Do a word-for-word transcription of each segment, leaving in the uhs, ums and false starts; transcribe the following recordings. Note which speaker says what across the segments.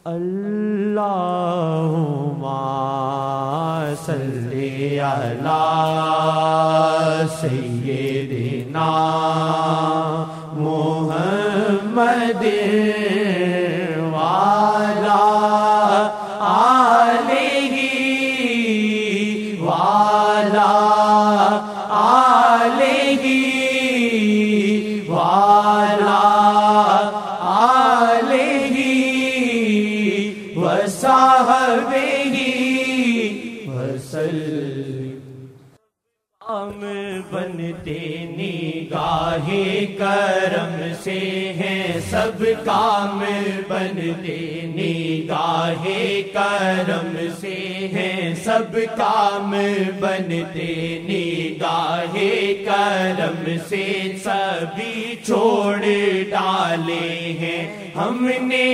Speaker 1: اللہم صلی علی سیدنا محمد وعلی آلہ وعلی آلہ وعلی آلہ وصحبہ وسلم۔ ہم بنتے نگاہ کرم سے ہیں سب کام بنتے نگاہ کرم سے ہیں سب کام بنتے نگاہ کرم سے سبھی چھوڑ ڈالے ہیں ہم نے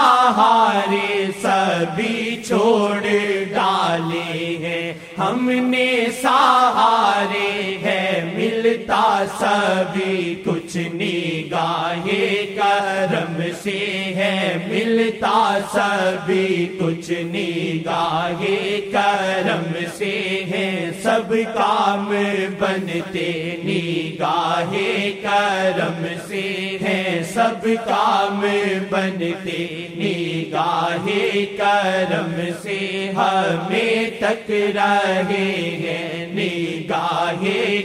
Speaker 1: سہارے سبھی چھوڑ ڈالے ہیں ہم نے سہارے ہے ملتا سبھی کچھ نگاہ کرم سے ہے ملتا سبھی کچھ نگاہ کرم سے ہے سب کام بنتے نگاہ کرم سے ہے سب کام بنتے نگاہ کرم سے ہمیں تک رہے ہیں نگاہ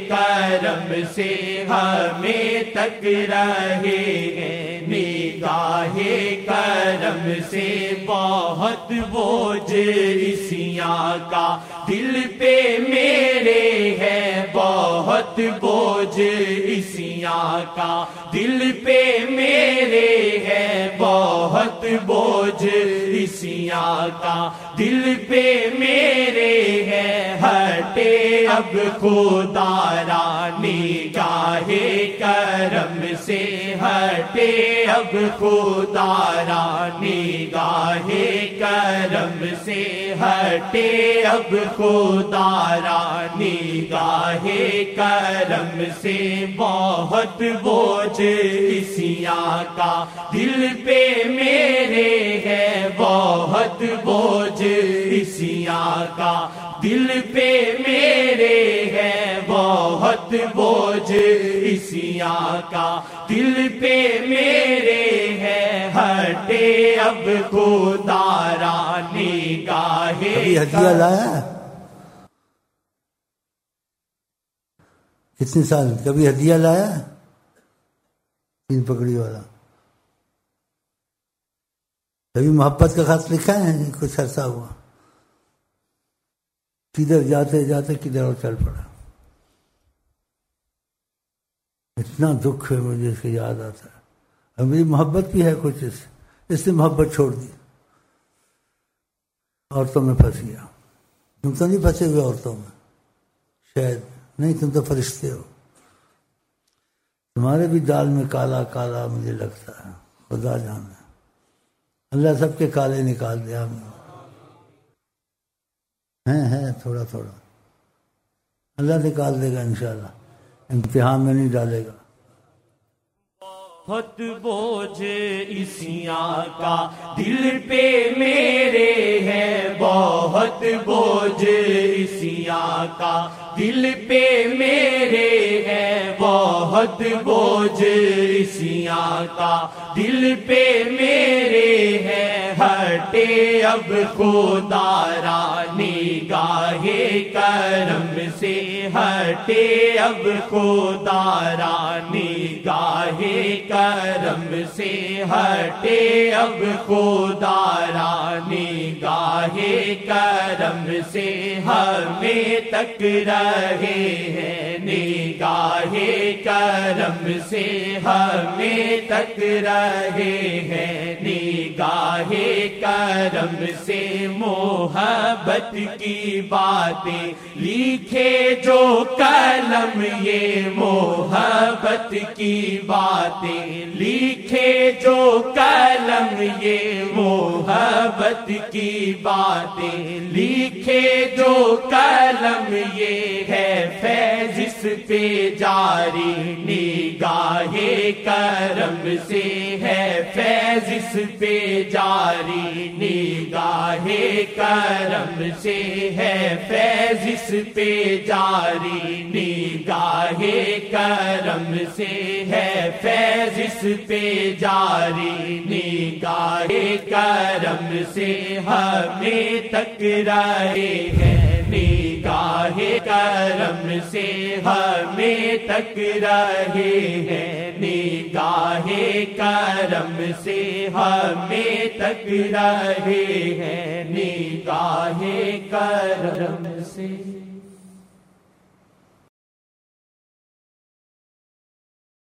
Speaker 1: کرم سے ہمیں تک رہے ہیں نگاہ کرم سے بہت بوجھ اسیاں کا دل پہ میرے ہے بہت بوجھ اسیاں کا دل پہ میرے ہے بہت بوجھ اسیاں کا دل پہ میرے ہے ہٹے اب خدا را نگاہ کرم سے ہٹے اب خدا را نگاہ کرم سے ہٹے اب خدا را نگاہ کرم سے بہت بوجھ اسیاں کا دل پہ میرے ہے بہت بوجھ اسیاں کا دل پہ میرے ہے بہت بوجھ اسیاں کا دل پہ میرے ہے ہٹے اب خدا را نگاہ
Speaker 2: ہدیہ لایا کتنے سال کبھی ہدیہ لایا تین پکڑی والا کبھی محبت کا خط لکھا ہے کچھ عرصہ ہوا کدھر جاتے جاتے کدھر اور چل پڑا اتنا دکھ ہے مجھے اس کے یاد آتا ہے اور میری محبت بھی ہے کچھ اس اس نے محبت چھوڑ دی عورتوں میں پھنس گیا تم تو نہیں پھنسے ہوئے عورتوں میں شاید نہیں تم تو فرشتے ہو تمہارے بھی دال میں کالا کالا مجھے لگتا ہے خدا جانے اللہ سب کے کالے نکال دیا ہمیں ہیں ہے تھوڑا تھوڑا اللہ نکال دے گا انشاءاللہ امتحان میں نہیں ڈالے گا
Speaker 1: بہت بوجھ اسیاں کا دل پہ میرے ہے بہت بوجھ اسیاں کا دل پہ میرے ہے بہت بوجھ اسیاں کا دل پہ میرے ہے ہٹے اب خدا را نگاہ کرم سے ہٹے اب خدا را نگاہ کرم سے ہٹے اب خدا را نگاہ کرم سے ہمیں تک رہے ہیں نگاہ کرم سے ہمیں تک رہے ہیں نگاہ کرم سے محبت کی باتیں لکھے جو قلم یہ محبت کی باتیں لکھے جو قلم یہ محبت کی باتیں لکھے جو قلم یہ ہے فیض اس پہ جاری نگاہ کرم سے ہے فیض اس پہ جاری نگاہ کرم سے ہے فیض اس پہ جاری نگاہ کرم سے ہے فیض اس پہ جاری نگاہ کرم سے ہمیں تک رہے ہیں نگاہ کرم سے ہمیں تک رہے ہیں نگاہ کرم سے ہمیں تک رہے ہیں نگاہ کرم سے